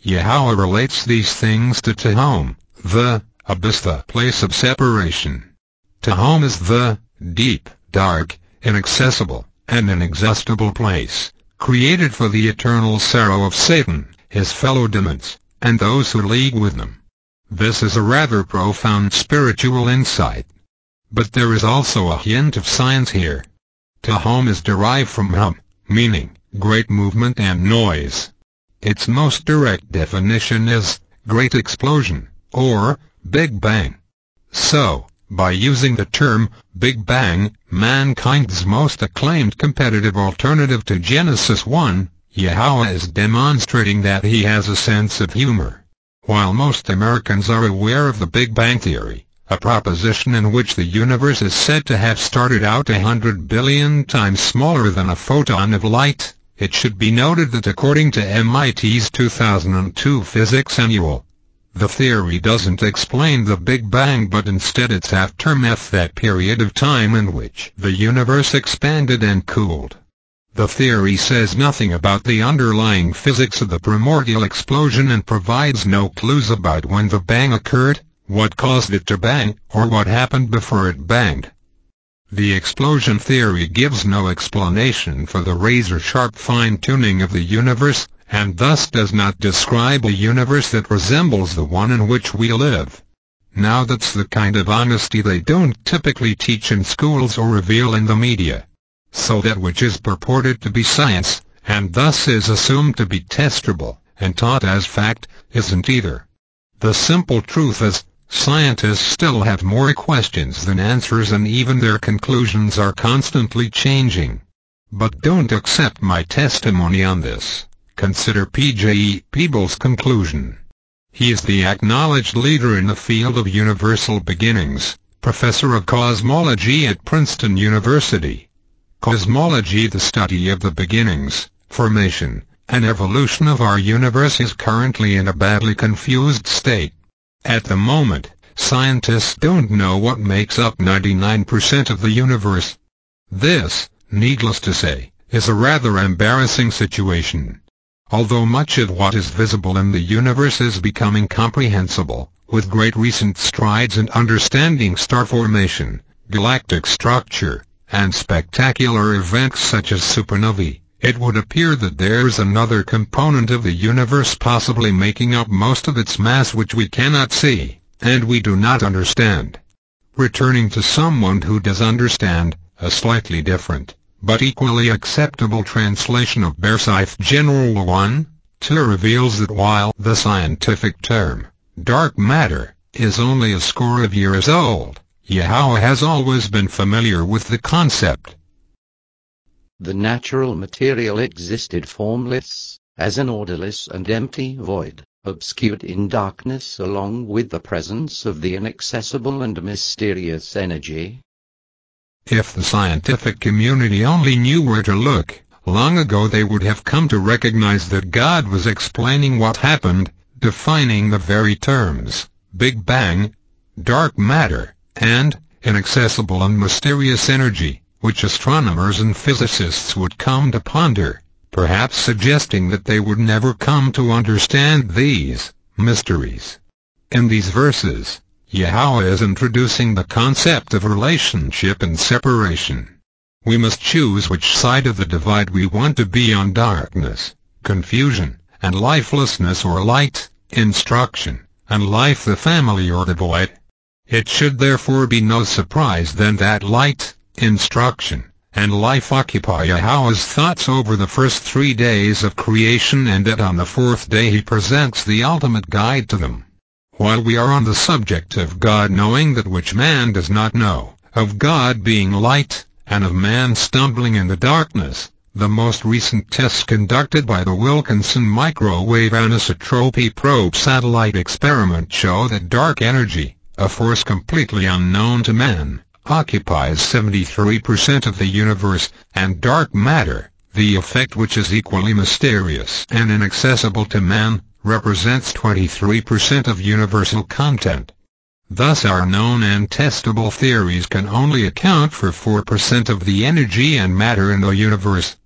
Yahweh relates these things to Tehom, the abyss, the place of separation. Tehom is the deep, dark, inaccessible, and inexhaustible place, created for the eternal sorrow of Satan, his fellow demons, and those who league with them. This is a rather profound spiritual insight. But there is also a hint of science here. Tehom is derived from hum, meaning great movement and noise. Its most direct definition is great explosion, or Big Bang. So, by using the term Big Bang, mankind's most acclaimed competitive alternative to Genesis 1, Yahweh is demonstrating that he has a sense of humor. While most Americans are aware of the Big Bang Theory, a proposition in which the universe is said to have started out 100 billion times smaller than a photon of light, it should be noted that according to MIT's 2002 Physics Annual, the theory doesn't explain the Big Bang, but instead its aftermath, that period of time in which the universe expanded and cooled. The theory says nothing about the underlying physics of the primordial explosion and provides no clues about when the bang occurred, what caused it to bang, or what happened before it banged. The explosion theory gives no explanation for the razor-sharp fine-tuning of the universe, and thus does not describe a universe that resembles the one in which we live. Now that's the kind of honesty they don't typically teach in schools or reveal in the media. So that which is purported to be science, and thus is assumed to be testable, and taught as fact, isn't either. The simple truth is, scientists still have more questions than answers, and even their conclusions are constantly changing. But don't accept my testimony on this. Consider P.J.E. Peebles' conclusion. He is the acknowledged leader in the field of universal beginnings, professor of cosmology at Princeton University. Cosmology, the study of the beginnings, formation, and evolution of our universe, is currently in a badly confused state. At the moment, scientists don't know what makes up 99% of the universe. This, needless to say, is a rather embarrassing situation. Although much of what is visible in the universe is becoming comprehensible, with great recent strides in understanding star formation, galactic structure, and spectacular events such as supernovae, it would appear that there is another component of the universe possibly making up most of its mass which we cannot see, and we do not understand. Returning to someone who does understand, a slightly different, but equally acceptable translation of Bersaith General 1:2 reveals that while the scientific term, dark matter, is only a score of years old, Yahweh has always been familiar with the concept. The natural material existed formless, as an orderless and empty void, obscured in darkness along with the presence of the inaccessible and mysterious energy. If the scientific community only knew where to look, long ago they would have come to recognize that God was explaining what happened, defining the very terms, Big Bang, dark matter, and inaccessible and mysterious energy, which astronomers and physicists would come to ponder, perhaps suggesting that they would never come to understand these mysteries. In these verses, Yahweh is introducing the concept of relationship and separation. We must choose which side of the divide we want to be on: darkness, confusion, and lifelessness, or light, instruction, and life, the family, or the void. It should therefore be no surprise then that light, instruction, and life occupy Yahweh's thoughts over the first 3 days of creation, and that on the 4th day he presents the ultimate guide to them. While we are on the subject of God knowing that which man does not know, of God being light, and of man stumbling in the darkness, the most recent tests conducted by the Wilkinson Microwave Anisotropy Probe satellite experiment show that dark energy, a force completely unknown to man, occupies 73% of the universe, and dark matter, the effect which is equally mysterious and inaccessible to man, represents 23% of universal content. Thus our known and testable theories can only account for 4% of the energy and matter in the universe.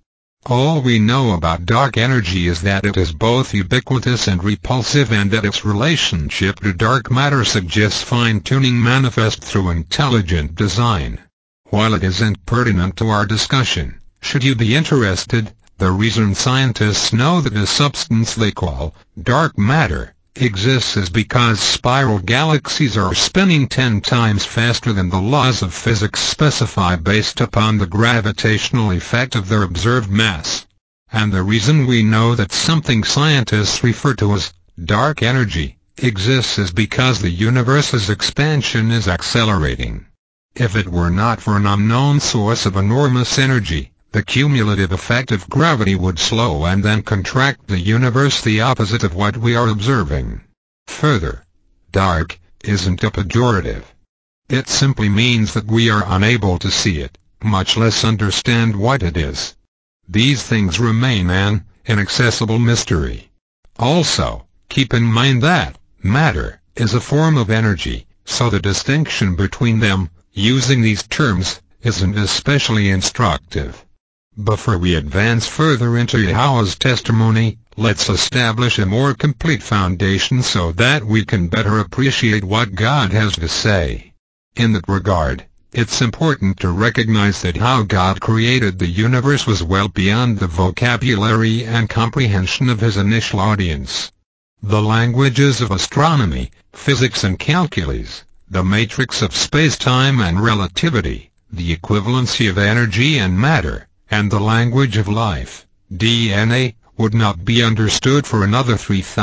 All we know about dark energy is that it is both ubiquitous and repulsive, and that its relationship to dark matter suggests fine-tuning manifest through intelligent design. While it isn't pertinent to our discussion, should you be interested, the reason scientists know that a substance they call dark matter exists is because spiral galaxies are spinning 10 times faster than the laws of physics specify based upon the gravitational effect of their observed mass. And the reason we know that something scientists refer to as dark energy exists is because the universe's expansion is accelerating. If it were not for an unknown source of enormous energy, the cumulative effect of gravity would slow and then contract the universe, the opposite of what we are observing. Further, dark isn't a pejorative. It simply means that we are unable to see it, much less understand what it is. These things remain an inaccessible mystery. Also, keep in mind that matter is a form of energy, so the distinction between them, using these terms, isn't especially instructive. Before we advance further into Yahweh's testimony, let's establish a more complete foundation so that we can better appreciate what God has to say. In that regard, it's important to recognize that how God created the universe was well beyond the vocabulary and comprehension of his initial audience. The languages of astronomy, physics and calculus, the matrix of space-time and relativity, the equivalency of energy and matter, and the language of life, DNA, would not be understood for another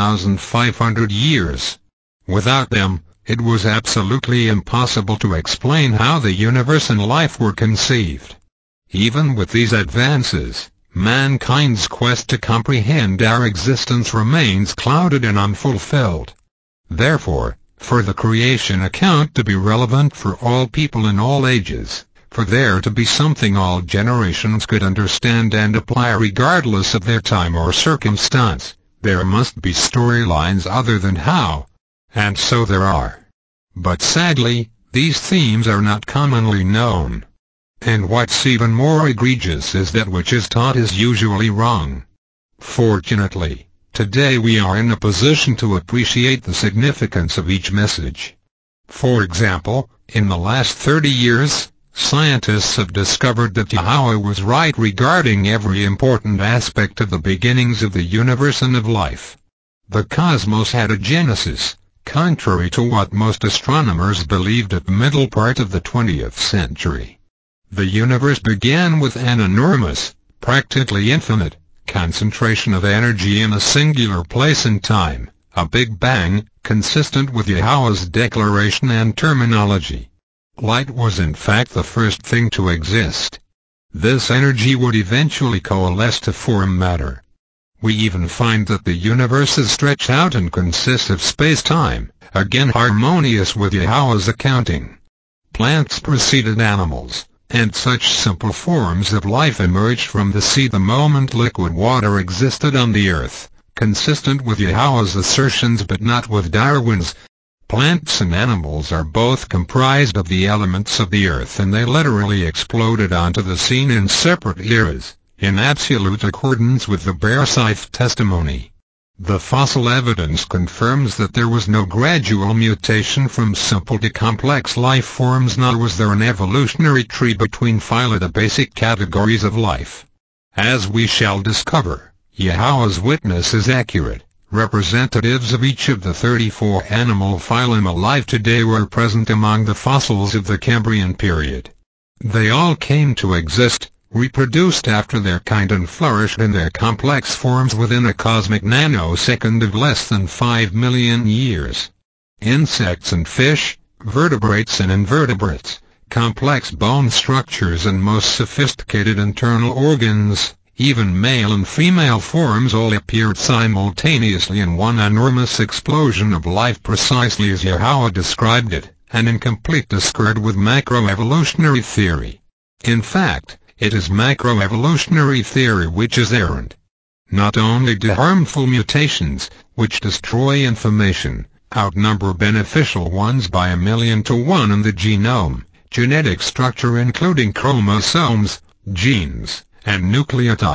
3,500 years. Without them, it was absolutely impossible to explain how the universe and life were conceived. Even with these advances, mankind's quest to comprehend our existence remains clouded and unfulfilled. Therefore, for the creation account to be relevant for all people in all ages, for there to be something all generations could understand and apply regardless of their time or circumstance, there must be storylines other than how. And so there are. But sadly, these themes are not commonly known. And what's even more egregious is that which is taught is usually wrong. Fortunately, today we are in a position to appreciate the significance of each message. For example, in the last 30 years, scientists have discovered that Yahweh was right regarding every important aspect of the beginnings of the universe and of life. The cosmos had a genesis, contrary to what most astronomers believed at the middle part of the 20th century. The universe began with an enormous, practically infinite, concentration of energy in a singular place and time, a Big Bang, consistent with Yahweh's declaration and terminology. Light was in fact the first thing to exist. This energy would eventually coalesce to form matter. We even find that the universe is stretched out and consists of space-time, again harmonious with Yahweh's accounting. Plants preceded animals, and such simple forms of life emerged from the sea the moment liquid water existed on the earth, consistent with Yahweh's assertions but not with Darwin's. Plants and animals are both comprised of the elements of the earth, and they literally exploded onto the scene in separate eras, in absolute accordance with the Bearscythe testimony. The fossil evidence confirms that there was no gradual mutation from simple to complex life forms, nor was there an evolutionary tree between phyla, the basic categories of life. As we shall discover, Yahweh's witness is accurate. Representatives of each of the 34 animal phylum alive today were present among the fossils of the Cambrian period. They all came to exist, reproduced after their kind, and flourished in their complex forms within a cosmic nanosecond of less than 5 million years. Insects and fish, vertebrates and invertebrates, complex bone structures and most sophisticated internal organs, even male and female forms, all appeared simultaneously in one enormous explosion of life, precisely as Yahweh described it, and in complete discord with macroevolutionary theory. In fact, it is macroevolutionary theory which is errant. Not only do harmful mutations, which destroy information, outnumber beneficial ones by 1,000,000 to 1 in the genome, genetic structure including chromosomes, genes, and nucleotides,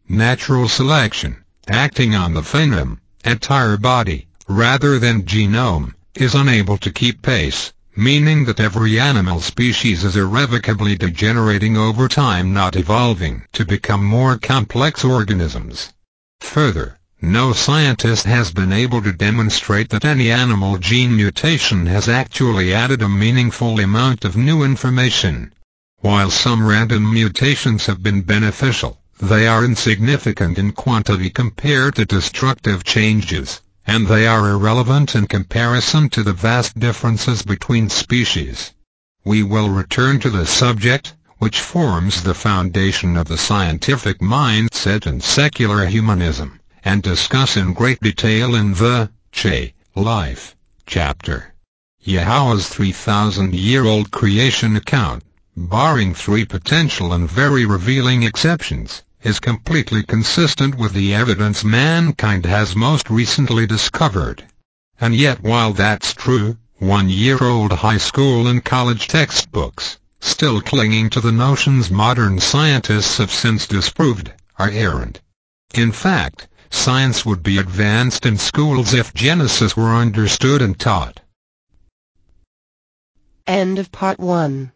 natural selection, acting on the phenome, entire body, rather than genome, is unable to keep pace, meaning that every animal species is irrevocably degenerating over time, not evolving to become more complex organisms. Further, no scientist has been able to demonstrate that any animal gene mutation has actually added a meaningful amount of new information. While some random mutations have been beneficial, they are insignificant in quantity compared to destructive changes, and they are irrelevant in comparison to the vast differences between species. We will return to the subject, which forms the foundation of the scientific mindset in secular humanism, and discuss in great detail in the Life chapter. Yahweh's 3,000-year-old creation account, barring 3 potential and very revealing exceptions, is completely consistent with the evidence mankind has most recently discovered. And yet, while that's true, 1-year-old high school and college textbooks, still clinging to the notions modern scientists have since disproved, are errant. In fact, science would be advanced in schools if Genesis were understood and taught. End of part 1.